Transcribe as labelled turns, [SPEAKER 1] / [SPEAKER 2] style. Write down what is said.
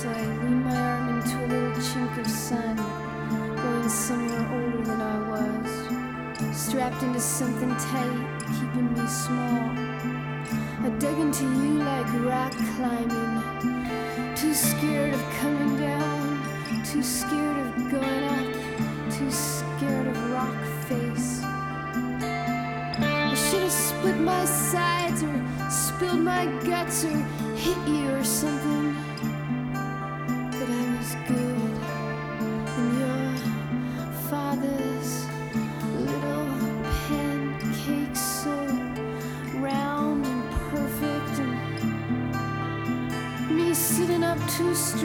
[SPEAKER 1] I lean my arm into a little chink of sun, going somewhere older than I was, strapped into something tight, keeping me small. I dug into you like rock climbing, too scared of coming down, too scared of going up, too scared of rock face. I should have split my sides or spilled my guts or hit you or something, but I was good in your father's little pancake, so round and perfect, and me sitting up too straight.